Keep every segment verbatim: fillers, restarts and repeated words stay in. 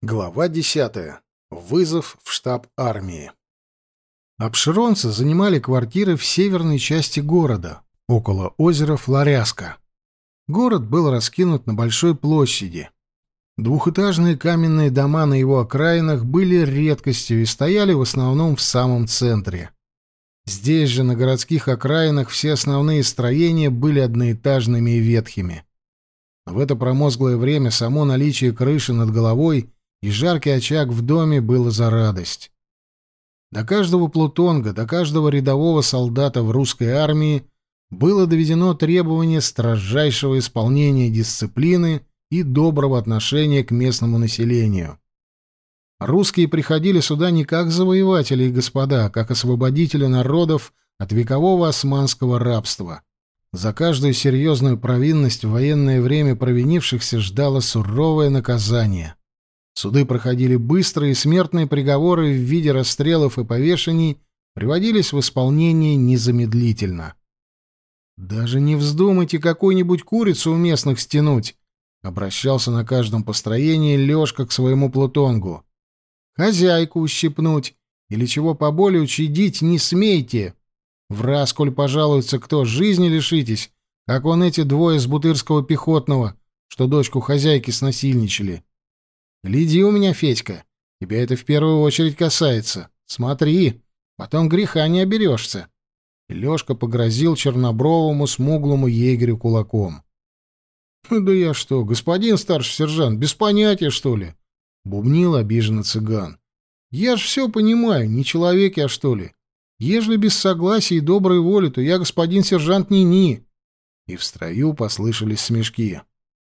Глава десятая. Вызов в штаб армии. Обширонцы занимали квартиры в северной части города, около озера Флоряска. Город был раскинут на большой площади. Двухэтажные каменные дома на его окраинах были редкостью и стояли в основном в самом центре. Здесь же, на городских окраинах, все основные строения были одноэтажными и ветхими. В это промозглое время само наличие крыши над головой и жаркий очаг в доме было за радость. До каждого плутонга, до каждого рядового солдата в русской армии было доведено требование строжайшего исполнения дисциплины и доброго отношения к местному населению. Русские приходили сюда не как завоеватели и господа, а как освободители народов от векового османского рабства. За каждую серьезную провинность в военное время провинившихся ждало суровое наказание. Суды проходили быстро, и смертные приговоры в виде расстрелов и повешений приводились в исполнение незамедлительно. «Даже не вздумайте какую-нибудь курицу у местных стянуть», — обращался на каждом построении Лёшка к своему плутонгу. «Хозяйку ущипнуть или чего поболее учудить не смейте. Враз, коль пожалуется кто, жизни лишитесь, как вон эти двое с Бутырского пехотного, что дочку хозяйки снасильничали. Гляди у меня, Федька, тебя это в первую очередь касается. Смотри, потом греха не оберешься». И Лёшка погрозил чернобровому смуглому егерю кулаком. «Да я что, господин старший сержант, без понятия, что ли?» — бубнил обиженно цыган. «Я ж все понимаю, не человек я, что ли? Ежели без согласия и доброй воли, то я господин сержант ни-ни». И в строю послышались смешки.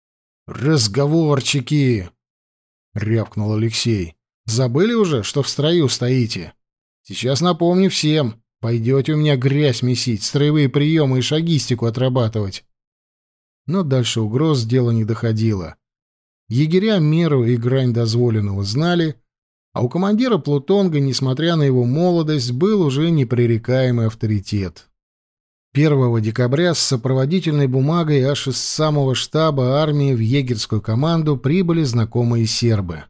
«Разговорчики!» — рявкнул Алексей. «Забыли уже, что в строю стоите? Сейчас напомню всем. Пойдете у меня грязь месить, строевые приемы и шагистику отрабатывать». Но дальше угроз дело не доходило. Егеря меру и грань дозволенного знали, а у командира плутонга, несмотря на его молодость, был уже непререкаемый авторитет. первого декабря с сопроводительной бумагой аж из самого штаба армии в егерскую команду прибыли знакомые сербы.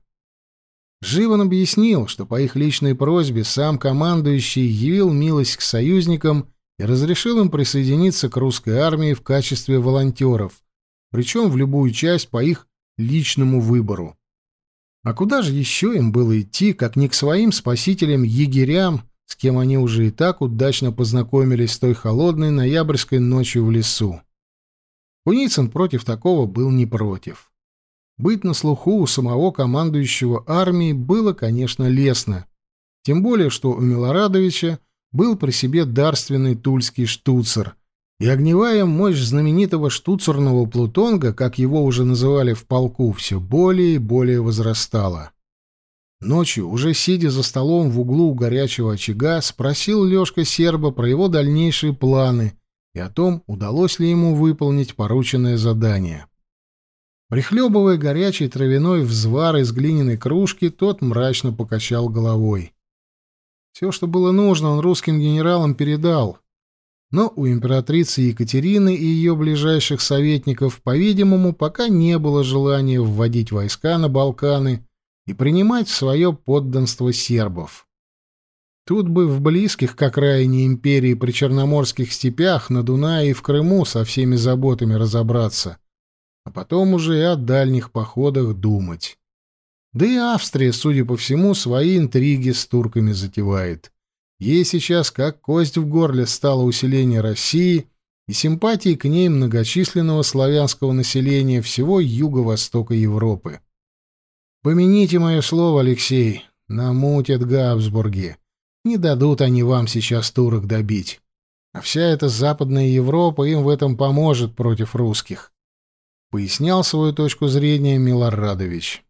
Живан объяснил, что по их личной просьбе сам командующий явил милость к союзникам и разрешил им присоединиться к русской армии в качестве волонтеров, причем в любую часть по их личному выбору. А куда же еще им было идти, как не к своим спасителям-егерям, с кем они уже и так удачно познакомились той холодной ноябрьской ночью в лесу? Куницын против такого был не против. Быть на слуху у самого командующего армией было, конечно, лестно, тем более, что у Милорадовича был при себе дарственный тульский штуцер, и огневая мощь знаменитого штуцерного плутонга, как его уже называли в полку, все более и более возрастала. Ночью, уже сидя за столом в углу у горячего очага, спросил Лёшка серба про его дальнейшие планы и о том, удалось ли ему выполнить порученное задание. Прихлебывая горячий травяной взвар из глиняной кружки, тот мрачно покачал головой. Все, что было нужно, он русским генералам передал. Но у императрицы Екатерины и ее ближайших советников, по-видимому, пока не было желания вводить войска на Балканы и принимать в свое подданство сербов. Тут бы в близких к окраине империи причерноморских степях, на Дунае и в Крыму со всеми заботами разобраться, а потом уже и о дальних походах думать. Да и Австрия, судя по всему, свои интриги с турками затевает. Ей сейчас как кость в горле стало усиление России и симпатии к ней многочисленного славянского населения всего юго-востока Европы. Помяните мое слово, Алексей, намутят Габсбурги. Не дадут они вам сейчас турок добить. А вся эта Западная Европа им в этом поможет против русских. Пояснял свою точку зрения Милорадович.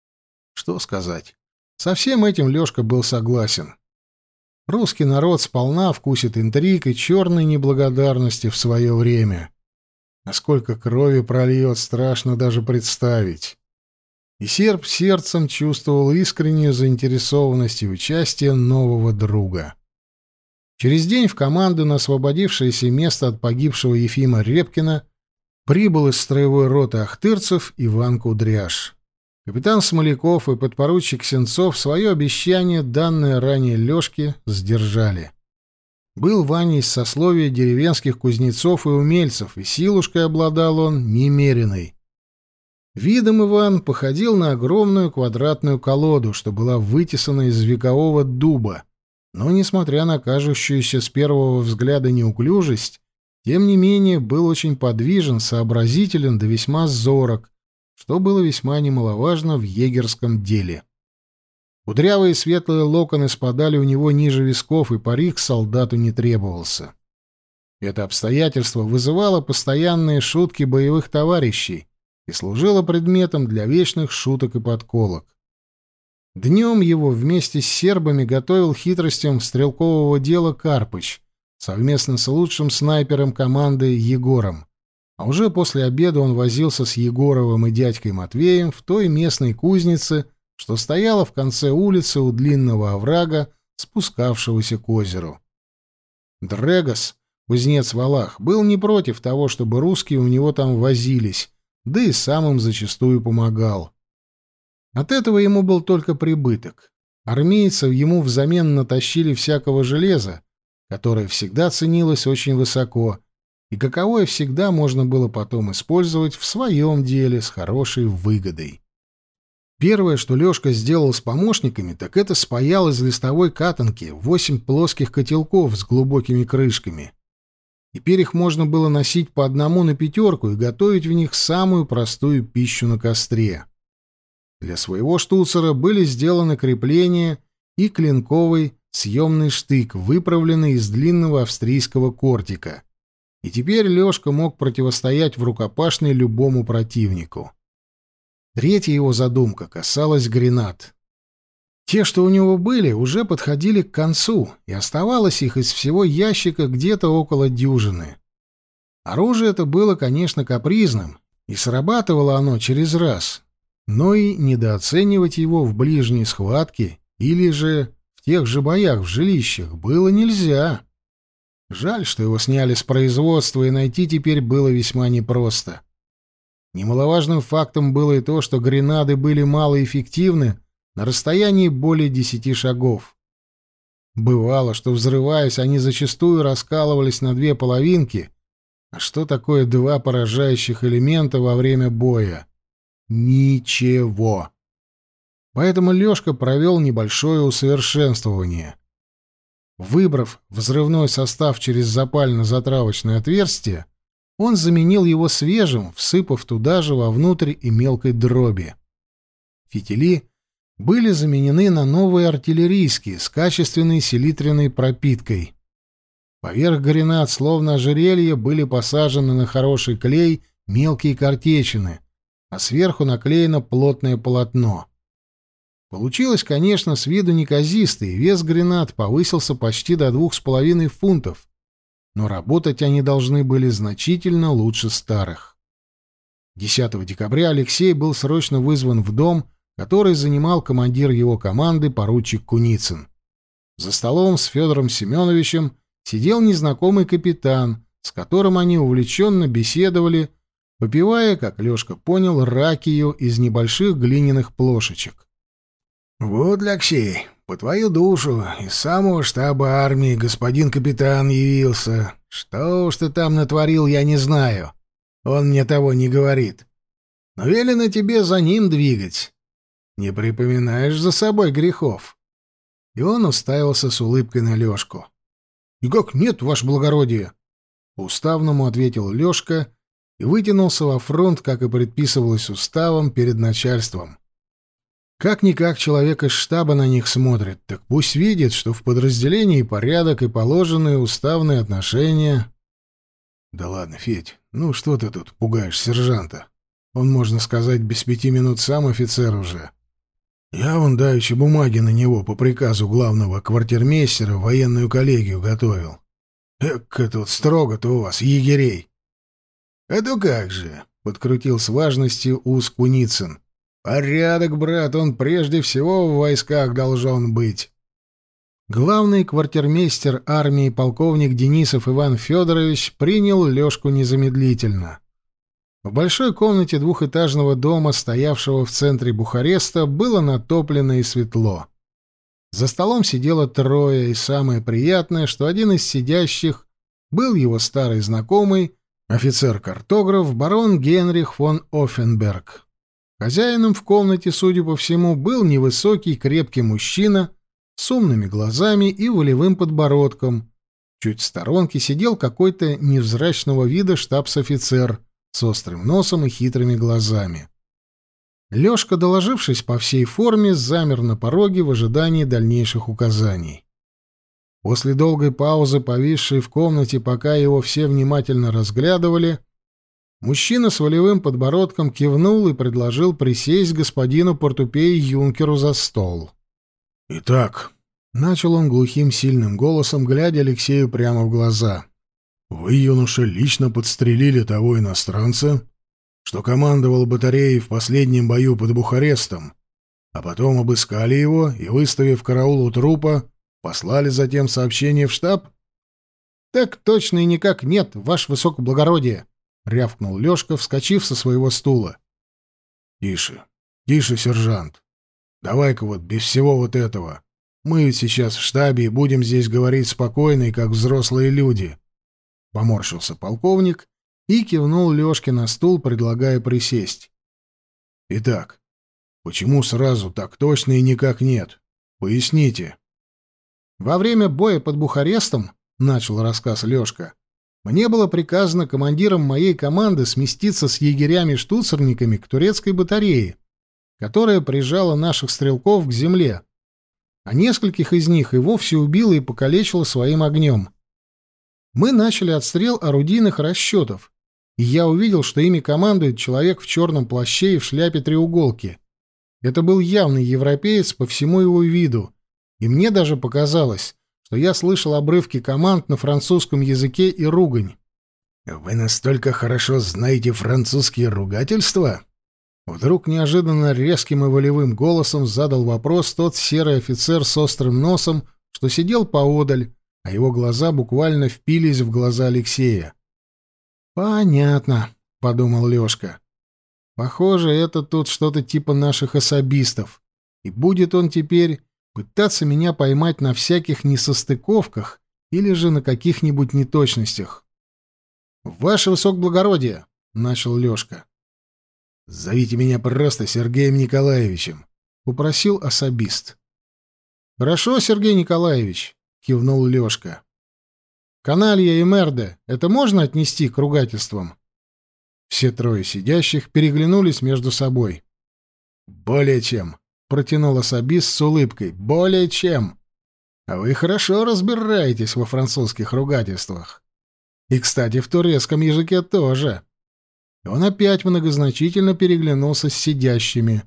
Что сказать? Со всем этим Лёшка был согласен. Русский народ сполна вкусит интриг и черной неблагодарности в свое время. А сколько крови прольет, страшно даже представить. И серб сердцем чувствовал искреннюю заинтересованность и участие нового друга. Через день в команду на освободившееся место от погибшего Ефима Репкина прибыл из строевой роты ахтырцев Иван Кудряш. Капитан Смоляков и подпоручик Сенцов свое обещание, данное ранее Лёшке, сдержали. Был Ваня из сословия деревенских кузнецов и умельцев, и силушкой обладал он немеренной. Видом Иван походил на огромную квадратную колоду, что была вытесана из векового дуба, но, несмотря на кажущуюся с первого взгляда неуклюжесть, тем не менее был очень подвижен, сообразителен да весьма зорок, что было весьма немаловажно в егерском деле. Кудрявые светлые локоны спадали у него ниже висков, и парик солдату не требовался. Это обстоятельство вызывало постоянные шутки боевых товарищей и служило предметом для вечных шуток и подколок. Днем его вместе с сербами готовил хитростям стрелкового дела Карпыч, совместно с лучшим снайпером команды Егором, а уже после обеда он возился с Егоровым и дядькой Матвеем в той местной кузнице, что стояла в конце улицы у длинного оврага, спускавшегося к озеру. Дрегос, кузнец Валах, был не против того, чтобы русские у него там возились, да и сам им зачастую помогал. От этого ему был только прибыток. Армейцев ему взамен натащили всякого железа, которое всегда ценилось очень высоко, и каковое всегда можно было потом использовать в своем деле с хорошей выгодой. Первое, что Лёшка сделал с помощниками, так это спаял из листовой катанки восемь плоских котелков с глубокими крышками. Теперь их можно было носить по одному на пятерку и готовить в них самую простую пищу на костре. Для своего штуцера были сделаны крепления и клинковый съемный штык, выправленный из длинного австрийского кортика. И теперь Лёшка мог противостоять в рукопашной любому противнику. Третья его задумка касалась гранат. Те, что у него были, уже подходили к концу, и оставалось их из всего ящика где-то около дюжины. Оружие это было, конечно, капризным, и срабатывало оно через раз, но и недооценивать его в ближней схватке или же в тех же боях в жилищах было нельзя. Жаль, что его сняли с производства, и найти теперь было весьма непросто. Немаловажным фактом было и то, что гренады были малоэффективны на расстоянии более десяти шагов. Бывало, что, взрываясь, они зачастую раскалывались на две половинки. А что такое два поражающих элемента во время боя? Ничего. Поэтому Лёшка провел небольшое усовершенствование. Выбрав взрывной состав через запально-затравочное отверстие, он заменил его свежим, всыпав туда же вовнутрь и мелкой дроби. Фитили были заменены на новые артиллерийские с качественной селитряной пропиткой. Поверх гранат, словно ожерелье, были посажены на хороший клей мелкие картечины, а сверху наклеено плотное полотно. Получилось, конечно, с виду неказисто, и вес гранат повысился почти до двух с половиной фунтов, но работать они должны были значительно лучше старых. десятого декабря Алексей был срочно вызван в дом, который занимал командир его команды поручик Куницын. За столом с Федором Семеновичем сидел незнакомый капитан, с которым они увлеченно беседовали, попивая, как Лёшка понял, ракию из небольших глиняных плошечек. «Вот, Алексей, по твою душу, из самого штаба армии господин капитан явился. Что уж ты там натворил, я не знаю. Он мне того не говорит. Но велено тебе за ним двигать. Не припоминаешь за собой грехов?» И он уставился с улыбкой на Лёшку. «Никак нет, ваше благородие!» По-уставному ответил Лёшка и вытянулся во фронт, как и предписывалось уставом, перед начальством. Как-никак человек из штаба на них смотрит, так пусть видит, что в подразделении порядок и положенные уставные отношения. Да ладно, Федь, ну что ты тут пугаешь сержанта? Он, можно сказать, без пяти минут сам офицер уже. Я вон давеча бумаги на него по приказу главного квартирмейстера в военную коллегию готовил. Эк, тут строго-то у вас, егерей. — А то как же, — подкрутил с важностью ус Куницын. Порядок, брат, он прежде всего в войсках должен быть. Главный квартирмейстер армии полковник Денисов Иван Федорович принял Лёшку незамедлительно. В большой комнате двухэтажного дома, стоявшего в центре Бухареста, было натоплено и светло. За столом сидело трое, и самое приятное, что один из сидящих был его старый знакомый, офицер-картограф барон Генрих фон Оффенберг. Хозяином в комнате, судя по всему, был невысокий, крепкий мужчина с умными глазами и волевым подбородком. Чуть в сторонке сидел какой-то невзрачного вида штабс-офицер с острым носом и хитрыми глазами. Лёшка, доложившись по всей форме, замер на пороге в ожидании дальнейших указаний. После долгой паузы, повисшей в комнате, пока его все внимательно разглядывали, мужчина с волевым подбородком кивнул и предложил присесть господину портупею юнкеру за стол. «Итак», — начал он глухим сильным голосом, глядя Алексею прямо в глаза, — «вы, юноша, лично подстрелили того иностранца, что командовал батареей в последнем бою под Бухарестом, а потом обыскали его и, выставив караул у трупа, послали затем сообщение в штаб?» «Так точно и никак нет, ваше высокоблагородие», — рявкнул Лёшка, вскочив со своего стула. «Тише, тише, сержант. Давай-ка вот без всего вот этого. Мы ведь сейчас в штабе и будем здесь говорить спокойно и как взрослые люди». Поморщился полковник и кивнул Лёшке на стул, предлагая присесть. «Итак, почему сразу так точно и никак нет? Поясните». «Во время боя под Бухарестом, — начал рассказ Лёшка, — мне было приказано командиром моей команды сместиться с егерями-штуцерниками к турецкой батарее, которая прижала наших стрелков к земле, а нескольких из них и вовсе убила и покалечила своим огнем. Мы начали отстрел орудийных расчетов, и я увидел, что ими командует человек в черном плаще и в шляпе треуголки. Это был явный европеец по всему его виду, и мне даже показалось, что я слышал обрывки команд на французском языке и ругань. «Вы настолько хорошо знаете французские ругательства?» Вдруг неожиданно резким и волевым голосом задал вопрос тот серый офицер с острым носом, что сидел поодаль, а его глаза буквально впились в глаза Алексея. «Понятно», — подумал Лёшка. «Похоже, это тут что-то типа наших особистов, и будет он теперь пытаться меня поймать на всяких несостыковках или же на каких-нибудь неточностях». «Ваше высокоблагородие», — начал Лёшка. «Зовите меня просто Сергеем Николаевичем», — попросил особист. «Хорошо, Сергей Николаевич», — кивнул Лёшка. «Каналья и мерде — это можно отнести к ругательствам?» Все трое сидящих переглянулись между собой. «Более чем», — протянул особист с улыбкой. «Более чем. А вы хорошо разбираетесь во французских ругательствах. И, кстати, в турецком языке тоже». Он опять многозначительно переглянулся с сидящими.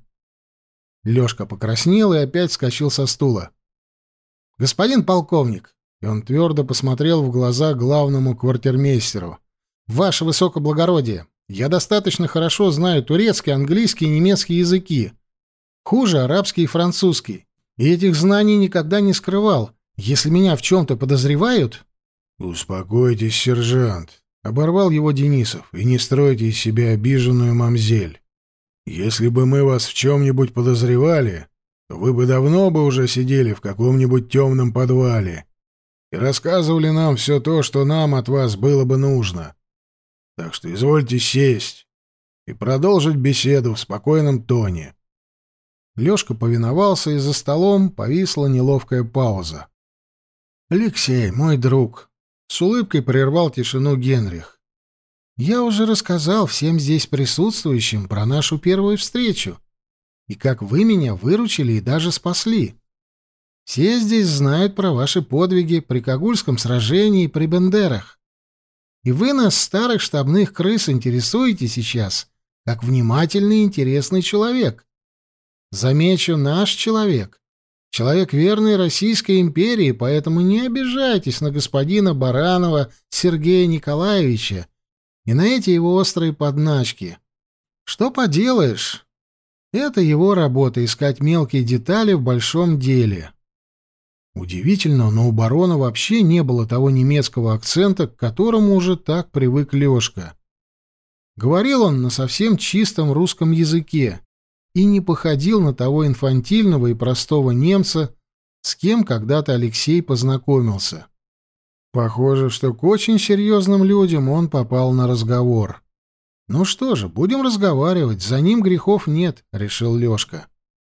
Лёшка покраснел и опять вскочил со стула. «Господин полковник!» И он твердо посмотрел в глаза главному квартирмейстеру. «Ваше высокоблагородие! Я достаточно хорошо знаю турецкий, английский и немецкий языки. Хуже арабский и французский. И этих знаний никогда не скрывал. Если меня в чем-то подозревают...» «Успокойтесь, сержант», — оборвал его Денисов, — «и не стройте из себя обиженную мамзель. Если бы мы вас в чем-нибудь подозревали, то вы бы давно бы уже сидели в каком-нибудь темном подвале и рассказывали нам все то, что нам от вас было бы нужно. Так что извольте сесть и продолжить беседу в спокойном тоне». Лёшка повиновался, и за столом повисла неловкая пауза. «Алексей, мой друг», — с улыбкой прервал тишину Генрих, — «я уже рассказал всем здесь присутствующим про нашу первую встречу и как вы меня выручили и даже спасли. Все здесь знают про ваши подвиги при Кагульском сражении и при Бендерах. И вы нас, старых штабных крыс, интересуете сейчас, как внимательный и интересный человек. Замечу, наш человек. Человек верный Российской империи, поэтому не обижайтесь на господина Баранова Сергея Николаевича и на эти его острые подначки. Что поделаешь? Это его работа — искать мелкие детали в большом деле». Удивительно, но у барона вообще не было того немецкого акцента, к которому уже так привык Лёшка. Говорил он на совсем чистом русском языке и не походил на того инфантильного и простого немца, с кем когда-то Алексей познакомился. Похоже, что к очень серьезным людям он попал на разговор. «Ну что же, будем разговаривать, за ним грехов нет», — решил Лёшка.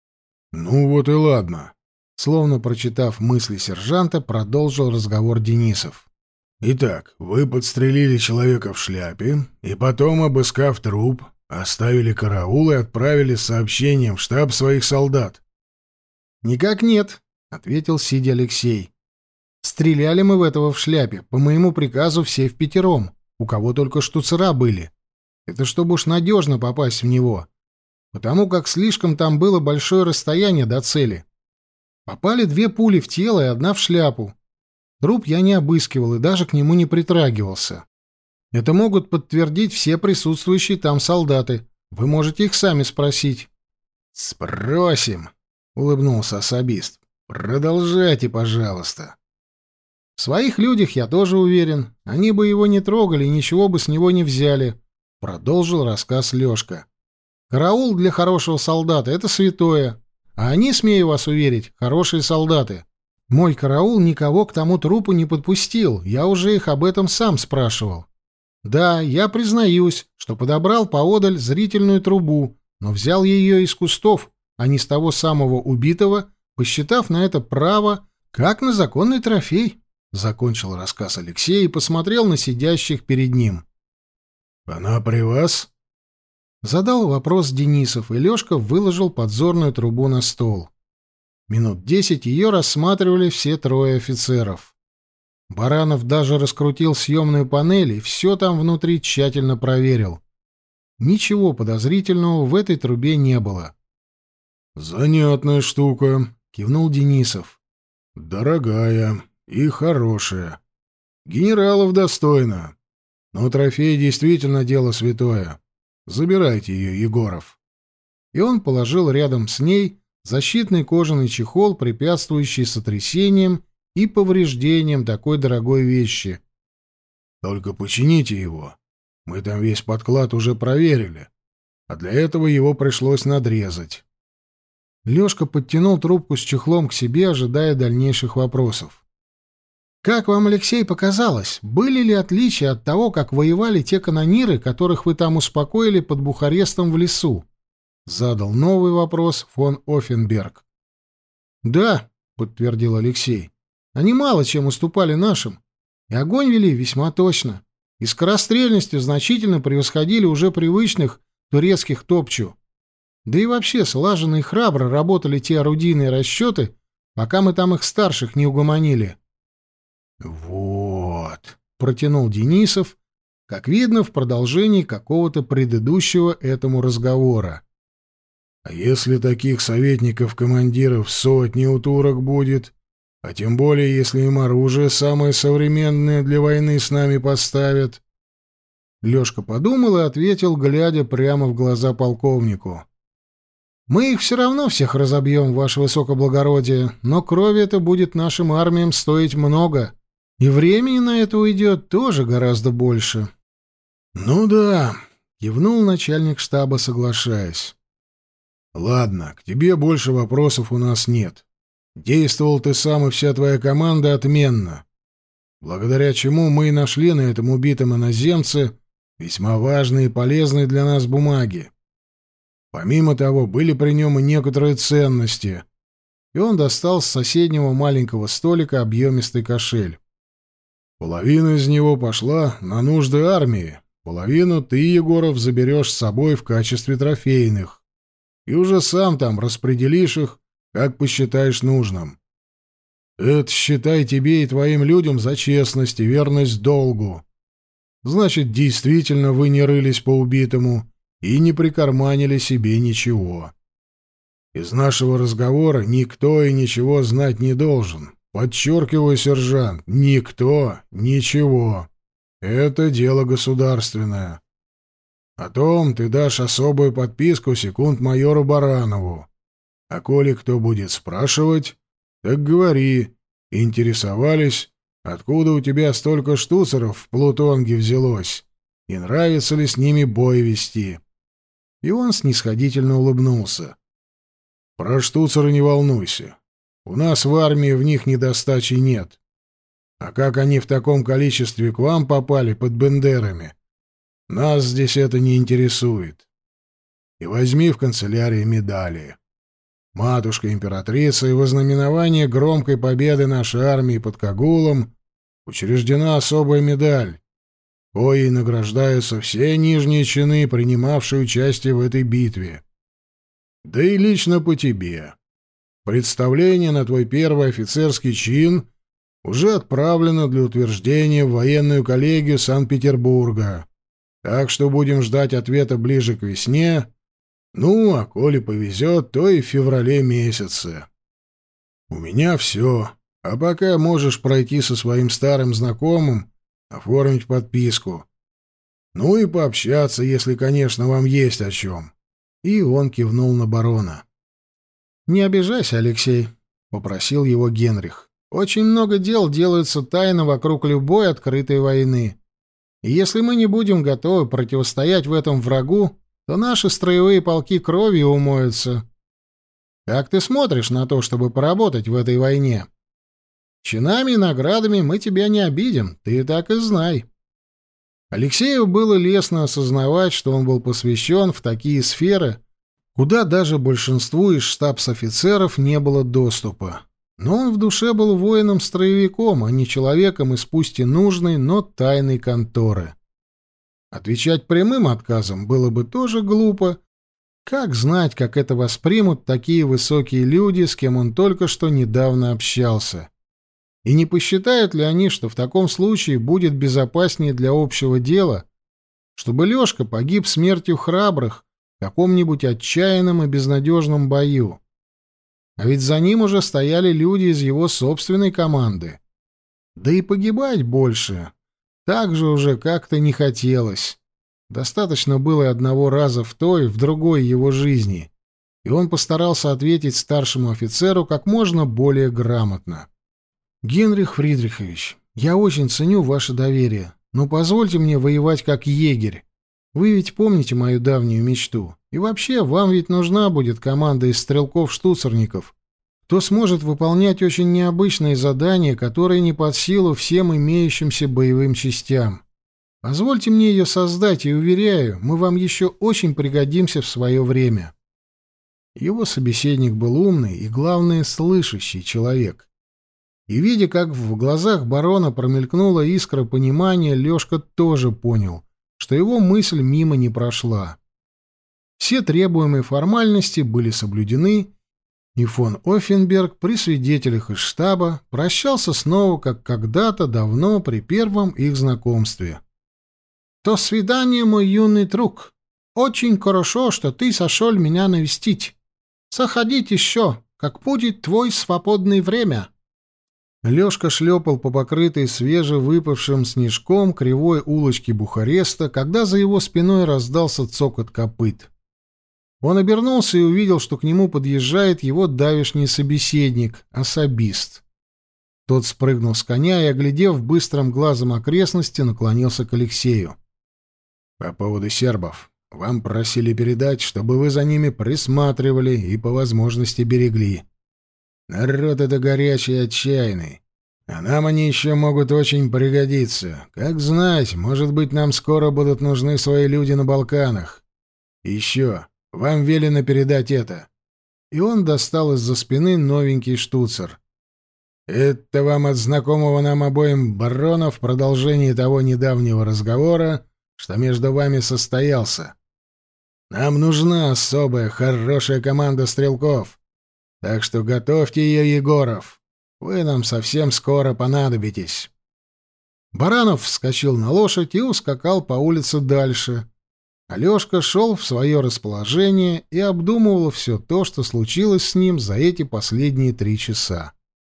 «Ну вот и ладно», — словно прочитав мысли сержанта, продолжил разговор Денисов. «Итак, вы подстрелили человека в шляпе, и потом, обыскав труп, оставили караул и отправили с сообщением в штаб своих солдат». «Никак нет», — ответил сидя Алексей. «Стреляли мы в этого в шляпе, по моему приказу все впятером, у кого только штуцера были. Это чтобы уж надежно попасть в него, потому как слишком там было большое расстояние до цели. Попали две пули в тело и одна в шляпу. Труп я не обыскивал и даже к нему не притрагивался. Это могут подтвердить все присутствующие там солдаты. Вы можете их сами спросить». «Спросим», — улыбнулся особист. «Продолжайте, пожалуйста». «В своих людях я тоже уверен. Они бы его не трогали и ничего бы с него не взяли», — продолжил рассказ Лёшка. «Караул для хорошего солдата — это святое. А они, смею вас уверить, хорошие солдаты. Мой караул никого к тому трупу не подпустил, я уже их об этом сам спрашивал. Да, я признаюсь, что подобрал поодаль зрительную трубу, но взял ее из кустов, а не с того самого убитого, посчитав на это право, как на законный трофей», — закончил рассказ Алексей и посмотрел на сидящих перед ним. «Она при вас?» Задал вопрос Денисов, и Лёшка выложил подзорную трубу на стол. Минут десять ее рассматривали все трое офицеров. Баранов даже раскрутил съемную панель и все там внутри тщательно проверил. Ничего подозрительного в этой трубе не было. «Занятная штука», — кивнул Денисов. «Дорогая и хорошая. Генералов достойно. Но трофей действительно дело святое. Забирайте ее, Егоров». И он положил рядом с ней защитный кожаный чехол, препятствующий сотрясениям и повреждениям такой дорогой вещи. «Только почините его. Мы там весь подклад уже проверили, а для этого его пришлось надрезать». Лёшка подтянул трубку с чехлом к себе, ожидая дальнейших вопросов. «Как вам, Алексей, показалось, были ли отличия от того, как воевали те канониры, которых вы там успокоили под Бухарестом в лесу?» — задал новый вопрос фон Оффенберг. «Да», — подтвердил Алексей, — «они мало чем уступали нашим, и огонь вели весьма точно, и скорострельностью значительно превосходили уже привычных турецких топчу. Да и вообще слаженно и храбро работали те орудийные расчеты, пока мы там их старших не угомонили». «Вот», — протянул Денисов, как видно, в продолжении какого-то предыдущего этому разговора. «А если таких советников-командиров сотни у турок будет, а тем более, если им оружие самое современное для войны с нами поставят?» Лёшка подумал и ответил, глядя прямо в глаза полковнику. «Мы их все равно всех разобьем, ваше высокоблагородие, но крови это будет нашим армиям стоить много, и времени на это уйдет тоже гораздо больше». «Ну да», — кивнул начальник штаба, соглашаясь. «Ладно, к тебе больше вопросов у нас нет. Действовал ты сам и вся твоя команда отменно, благодаря чему мы и нашли на этом убитом иноземце весьма важные и полезные для нас бумаги. Помимо того, были при нем и некоторые ценности». И он достал с соседнего маленького столика объемистый кошель. «Половина из него пошла на нужды армии, половину ты, Егоров, заберешь с собой в качестве трофейных, и уже сам там распределишь их, как посчитаешь нужным. Это считай тебе и твоим людям за честность и верность долгу. Значит, действительно вы не рылись по убитому и не прикарманили себе ничего. Из нашего разговора никто и ничего знать не должен. Подчеркиваю, сержант, никто ничего. Это дело государственное. О том ты дашь особую подписку секунд-майору Баранову. А коли кто будет спрашивать, так говори. Интересовались, откуда у тебя столько штуцеров в Плутонге взялось, и нравится ли с ними бой вести. И он снисходительно улыбнулся. Про штуцеры не волнуйся. У нас в армии в них недостачи нет. А как они в таком количестве к вам попали под бендерами, нас здесь это не интересует. И возьми в канцелярии медали. Матушка-императрица и во знаменование громкой победы нашей армии под Кагулом учреждена особая медаль, коей награждаются все нижние чины, принимавшие участие в этой битве. Да и лично по тебе. Представление на твой первый офицерский чин уже отправлено для утверждения в военную коллегию Санкт-Петербурга, так что будем ждать ответа ближе к весне. Ну, а коли повезет, то и в феврале месяце. У меня все. А пока можешь пройти со своим старым знакомым, оформить подписку. Ну и пообщаться, если, конечно, вам есть о чем. И он кивнул на барона. «Не обижайся, Алексей», — попросил его Генрих. «Очень много дел делается тайно вокруг любой открытой войны. И если мы не будем готовы противостоять в этом врагу, то наши строевые полки кровью умоются. Как ты смотришь на то, чтобы поработать в этой войне? Чинами и наградами мы тебя не обидим, ты так и знай». Алексею было лестно осознавать, что он был посвящен в такие сферы, куда даже большинству из штабс-офицеров не было доступа. Но он в душе был воином-строевиком, а не человеком из пусть и нужной, но тайной конторы. Отвечать прямым отказом было бы тоже глупо. Как знать, как это воспримут такие высокие люди, с кем он только что недавно общался? И не посчитают ли они, что в таком случае будет безопаснее для общего дела, чтобы Лёшка погиб смертью храбрых в каком-нибудь отчаянном и безнадежном бою? А ведь за ним уже стояли люди из его собственной команды. Да и погибать больше так же уже как-то не хотелось. Достаточно было и одного раза в той, в другой его жизни, и он постарался ответить старшему офицеру как можно более грамотно. «Генрих Фридрихович, я очень ценю ваше доверие, но позвольте мне воевать как егерь. Вы ведь помните мою давнюю мечту. И вообще, вам ведь нужна будет команда из стрелков-штуцерников, кто сможет выполнять очень необычные задания, которые не под силу всем имеющимся боевым частям. Позвольте мне ее создать, и, уверяю, мы вам еще очень пригодимся в свое время». Его собеседник был умный и, главное, слышащий человек. И, видя, как в глазах барона промелькнула искра понимания, Лёшка тоже понял, что его мысль мимо не прошла. Все требуемые формальности были соблюдены, и фон Оффенберг при свидетелях из штаба прощался снова, как когда-то давно при первом их знакомстве. «До свидания, мой юный друг. Очень хорошо, что ты сошел меня навестить. Заходить еще, как будет твой свободное время». Лёшка шлепал по покрытой свежевыпавшим снежком кривой улочке Бухареста, когда за его спиной раздался цокот копыт. Он обернулся и увидел, что к нему подъезжает его давешний собеседник, особист. Тот спрыгнул с коня и, оглядев быстрым глазом окрестности, наклонился к Алексею. «По поводу сербов. Вам просили передать, чтобы вы за ними присматривали и по возможности берегли. Народ это горячий и отчаянный, а нам они еще могут очень пригодиться. Как знать, может быть, нам скоро будут нужны свои люди на Балканах. И еще, вам велено передать это». И он достал из-за спины новенький штуцер. «Это вам от знакомого нам обоим барона в продолжении того недавнего разговора, что между вами состоялся. Нам нужна особая, хорошая команда стрелков. Так что готовьте ее, Егоров. Вы нам совсем скоро понадобитесь». Баранов вскочил на лошадь и ускакал по улице дальше. Алёшка шел в свое расположение и обдумывал все то, что случилось с ним за эти последние три часа.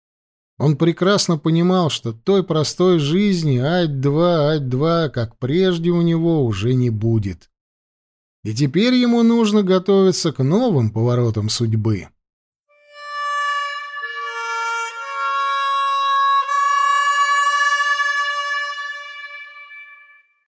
Он прекрасно понимал, что той простой жизни ать-два, ать-два, как прежде, у него уже не будет. И теперь ему нужно готовиться к новым поворотам судьбы.